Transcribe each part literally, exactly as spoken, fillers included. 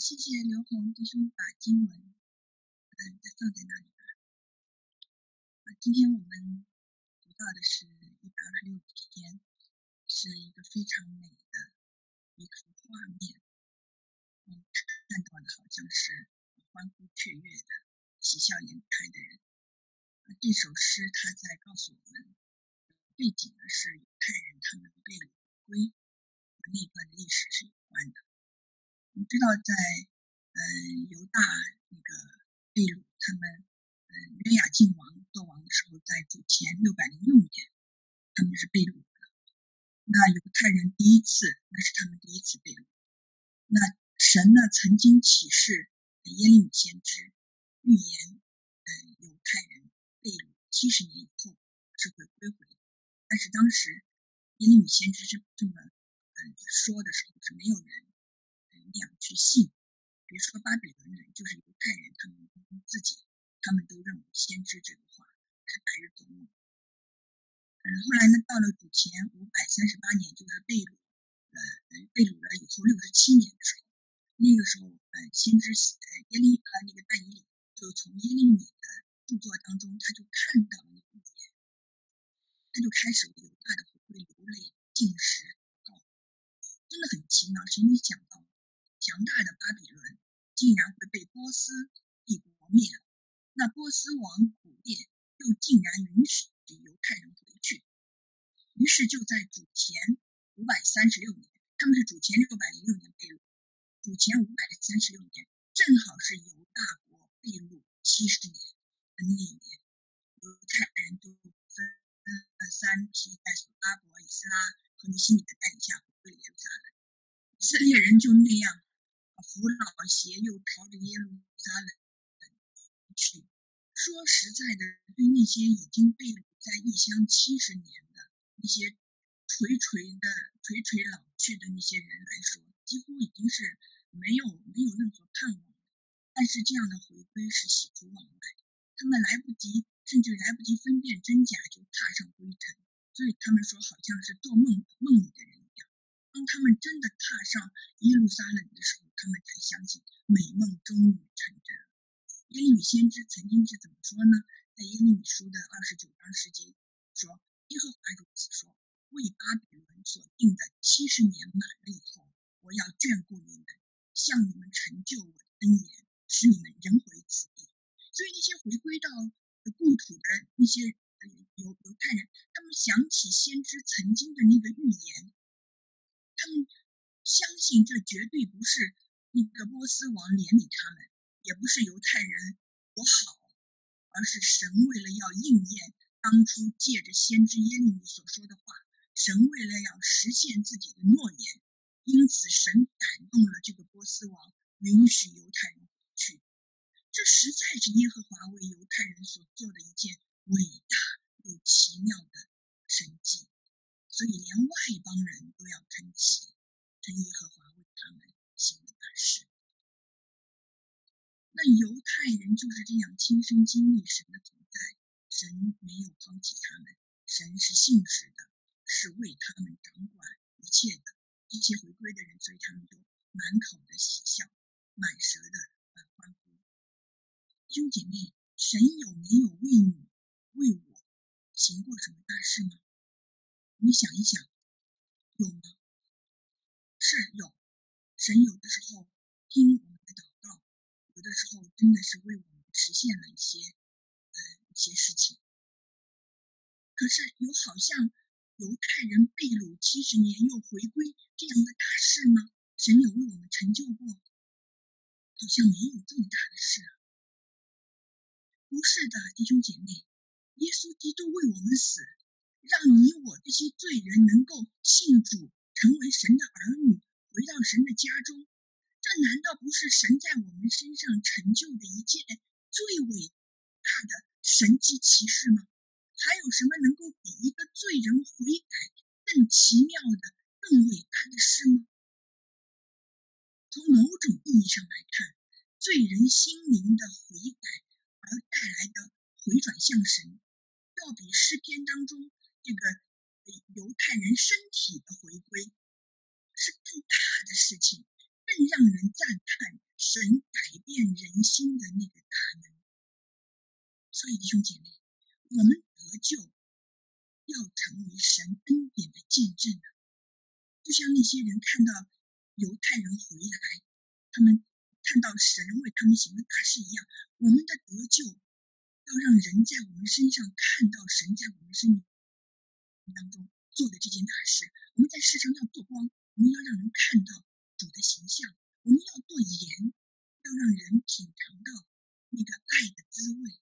谢谢刘红弟兄把经文，嗯，再放在那里吧。啊，今天我们读到的是一百二十六篇，是一个非常美的一幅画面。嗯，看到的好像是欢呼雀跃的、喜笑颜开的人。啊，这首诗它在告诉我们，背景呢是犹太人他们被掳归和那段的历史是有关的。我们知道在嗯犹大那个被掳，他们嗯约雅敬王做王的时候，在主前六百零六年，他们是被掳的。那犹太人第一次，那是他们第一次被掳。那神呢曾经启示耶利米先知，预言嗯犹太人被掳七十年以后是会归回。但是当时耶利米先知是这么嗯说的时候，是没有人那样去信。比如说巴比伦人，就是犹太人，他们自己，他们都认为先知这个话是白日做梦。嗯，后来呢，到了主前五百三十八年，就是被掳，呃，被掳了以后六十七年的时候，那个时候，呃，先知呃耶利呃那个但以理就从耶利米的著作当中，他就看到了那个预言，他就开始为犹大的回归流泪进食祷告，真的很奇妙，谁没想到强大的巴比伦竟然会被波斯帝国灭了。那波斯王古列又竟然允许犹太人回去，于是就在主前五百三十六年，他们是主前六百零六年被掳，主前五百三十六年正好是犹大国被掳七十年的那一年，犹太人就分三批，在所阿伯、以斯拉和尼希米的带领下回归了耶路撒冷。以色列人就那样扶老携幼朝着耶路撒冷去。说实在的，对那些已经被掳在异乡七十年的那些垂垂的垂垂老去的那些人来说，几乎已经是没有没有任何盼望。但是这样的回归是喜出望外，他们来不及，甚至来不及分辨真假就踏上归程，所以他们说好像是做梦梦里的人一样。当他们真的踏上耶路撒冷的时候，他们才相信美梦终于成真了。耶利米先知曾经是怎么说呢？在耶利米书的二十九章十节说，耶和华如此说，为巴比伦所定的七十年满了以后，我要眷顾你们，向你们成就我的恩言，使你们人回此地。所以那些回归到故土的那些犹犹太人，他们想起先知曾经的那个预言，他们相信这绝对不是那个波斯王怜悯他们，也不是犹太人不好，而是神为了要应验当初借着先知耶利米所说的话，神为了要实现自己的诺言，因此神感动了这个波斯王，允许犹太人回去。这实在是耶和华为犹太人所做的一件伟大又奇妙的神迹，所以连外邦人都要称奇，称耶和华为他们行的大事。那犹太人就是这样亲身经历神的同在，神没有抛弃他们，神是信实的，是为他们掌管一切的。这些回归的人，所以他们就满口的喜笑，满舌的欢呼。弟兄姐妹，神有没有为你为我行过什么大事吗？我们想一想，有吗？是有。神有的时候听我们的祷告，有的时候真的是为我们实现了一些呃一些事情。可是有好像犹太人被掳七十年又回归这样的大事吗？神有为我们成就过？好像没有这么大的事啊。不是的，弟兄姐妹，耶稣基督为我们死，让你我这些罪人能够信主，成为神的儿女，回到神的家中。这难道不是神在我们身上成就的一件最伟大的神迹奇事吗？还有什么能够比一个罪人悔改更奇妙的、更伟大的事吗？从某种意义上来看，罪人心灵的悔改而带来的回转向神，要比诗篇当中这个犹太人身体的回归是更大的事情，更让人赞叹神改变人心的那个大能。所以弟兄姐妹，我们得救要成为神恩典的见证啊！就像那些人看到犹太人回来，他们看到神为他们行的大事一样，我们的得救要让人在我们身上看到神在我们生命当中做的这件大事。我们在世上要做光，我们要让人看到主的形象，我们要做盐，要让人品尝到那个爱的滋味。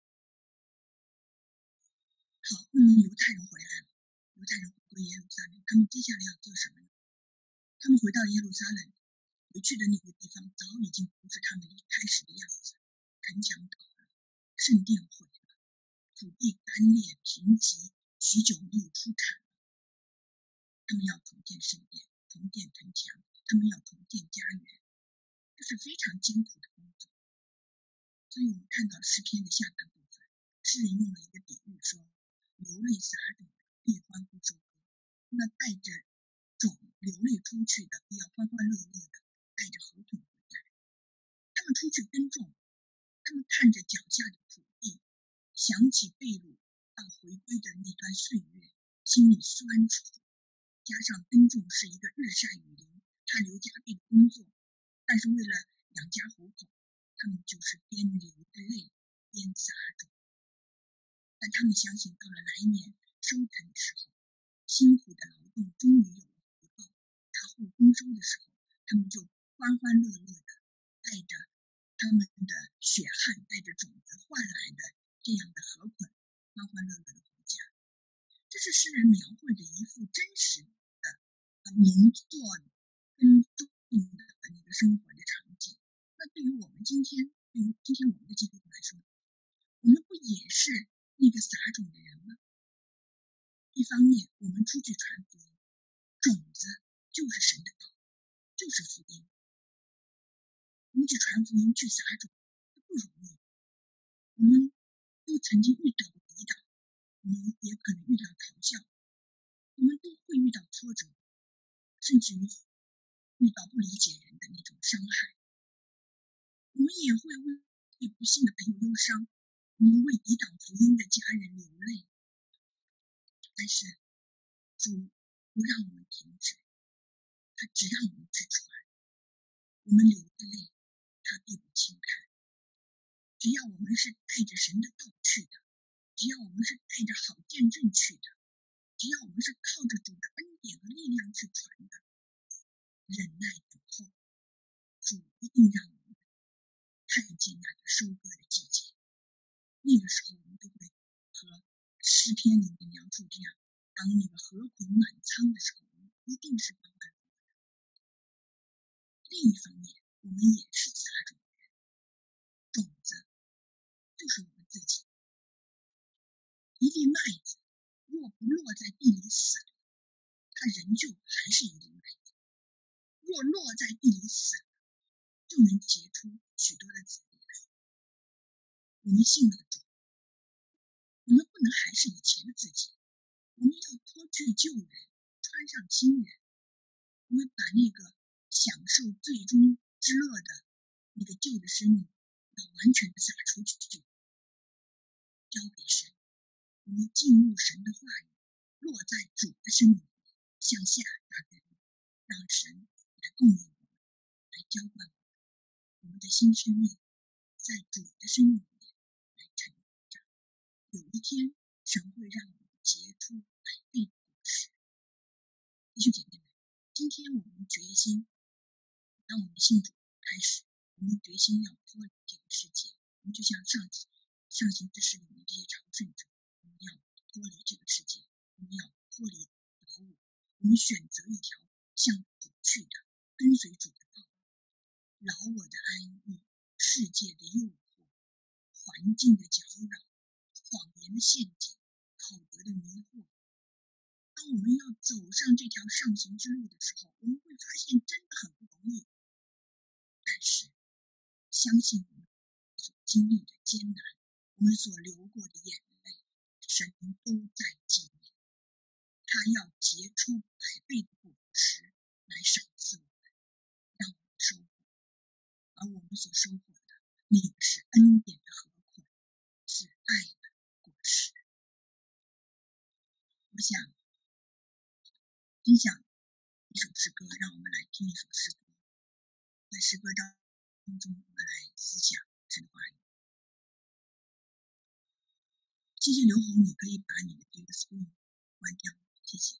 好，那么犹太人回来了，犹太人回归耶路撒冷，他们接下来要做什么呢？他们回到耶路撒冷，回去的那个地方早已经不是他们一开始的样子，城墙倒了，圣殿毁了，土地干裂贫瘠，许久没有出产了。他们要重建圣殿，重建城墙，他们要重建家园，这是非常艰苦的工作。所以我们看到诗篇的下半部分，诗人用了一个比喻说，流泪撒种的必欢呼收割，那带着种流泪出去的必要欢欢乐乐的带着禾捆回来。他们出去耕种，他们看着脚下的土地，想起被掳到回归的那段岁月，心里酸楚。加上耕种是一个日晒雨淋，汗流浃背的工作，但是为了养家糊口，他们就是边流着泪边撒种。但他们相信到了来年收成的时候，辛苦的劳动终于有了回报，大获丰收的时候，他们就欢欢乐乐的带着他们的血汗，带着种子换来的这样的禾捆，欢欢乐乐的回家。这是诗人描绘的一幅真实的农作耕种的那个生活的场景。那对于我们今天，对于今天我们的基督徒来说，我们不也是那个撒种的人吗？一方面，我们出去传福音，种子就是神的道，就是福音。我们去传福音，去撒种，不容易。我们都曾经遇到过抵挡，我们也可能遇到嘲笑，我们都会遇到挫折，甚至于遇到不理解人的那种伤害。我们也会为不幸的朋友忧伤，我们为抵挡福音的家人流泪。但是主不让我们停止，他只让我们去传。我们流的泪，他必不轻看。只要我们是带着神的道去的，只要我们是带着好见证去的，只要我们是靠着主的恩典和力量去传的，忍耐等候，主一定让我们看见那个收割的季节。那个时候我们都会和诗篇里面描述这样，当那个禾捆满仓的时候，我们一定是欢欢乐乐的。另一方面，我们也是撒种的人，种子就是我们自己。一粒麦子若不落在地里死了，它仍旧还是一粒麦子；若落在地里死了，就能结出许多的子粒来。我们信了主，我们不能还是以前的自己，我们要脱去旧人，穿上新人。我们把那个享受最终之乐的那个旧的生命，要完全的撒出去，交给神。我们进入神的话语，落在主的生命里，向下扎根，让神来供应我们，来浇灌我们。我们的新生命在主的生命里面来成长。有一天，神会让我们结出百倍的果实。弟兄姐妹们，今天我们决心，当我们信主开始，我们决心要脱离这个世界。我们就像上上行之诗里面这些朝圣者，我们要脱离这个世界，我们要脱离老我，我们选择一条向主去的，跟随主的道路。老我的安逸，世界的诱惑，环境的搅扰，谎言的陷阱，道德的迷惑。当我们要走上这条上行之路的时候，我们会发现真的很不容易。但是，相信我们所经历的艰难，我们所流过的眼泪，神都在纪念。他要结出百倍的果实来赏赐我们，让我们收获。 而我们所收获的，那个是恩典的河捆，是爱的果实。我想分享一首诗歌，让我们来听一首诗歌，在诗歌当中我们来思想神的话语。谢谢刘红，你可以把你的这个 screen 关掉，谢谢。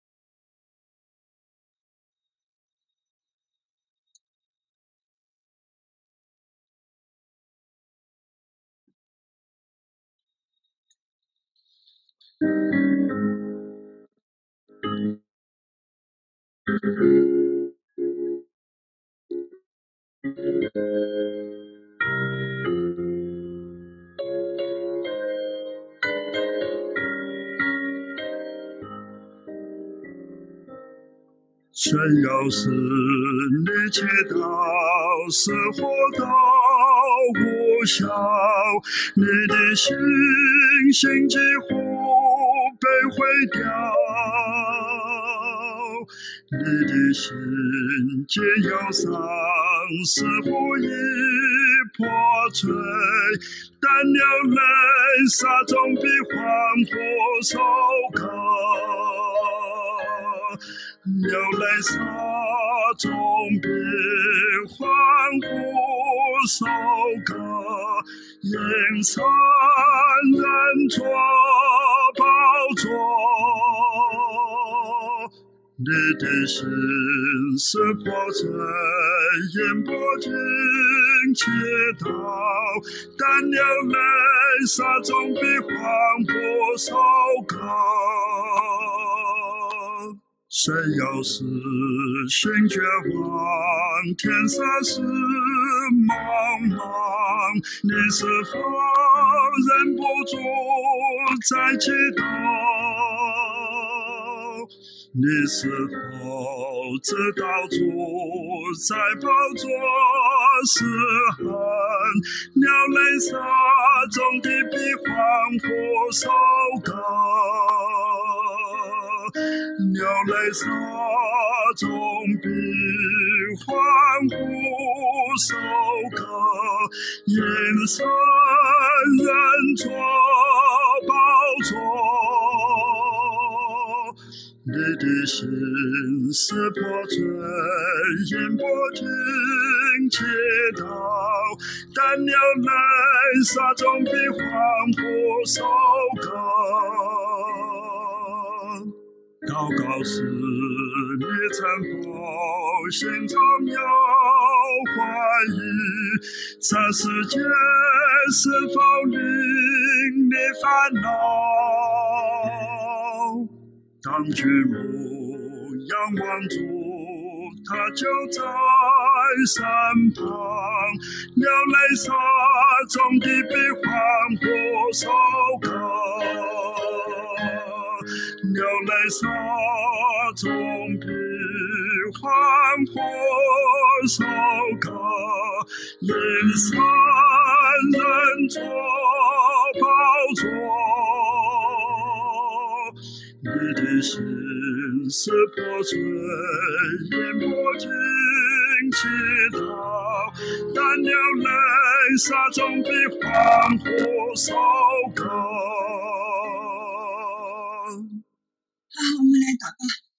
谁要是你切到死活到无效，你的信心几乎被毁掉，你的心既要丧死火已破碎，但流泪洒总比欢呼收割，流泪洒总比欢呼收割，因残忍作宝座，你的心是破碎，因不停祈祷，但流泪洒总比欢呼收割。谁要是心绝望，天色是茫茫，你是否忍不住在祈祷？你是否知道主在宝座是恨，流泪洒总的比欢呼收割，流泪洒总比欢呼收割，因神人作宝座，你的心是破碎，因不停祈祷，但流泪洒总比欢呼收割。祷告时你曾否心中有怀疑，这世界是否令你烦恼？当举目仰望主，他就在身旁，流泪洒总的比欢呼收割，流泪洒总比欢呼收割，因神人作宝座，你的心是破碎，因不停祈祷，但流泪洒总比欢呼收割。 好，我们来祷告。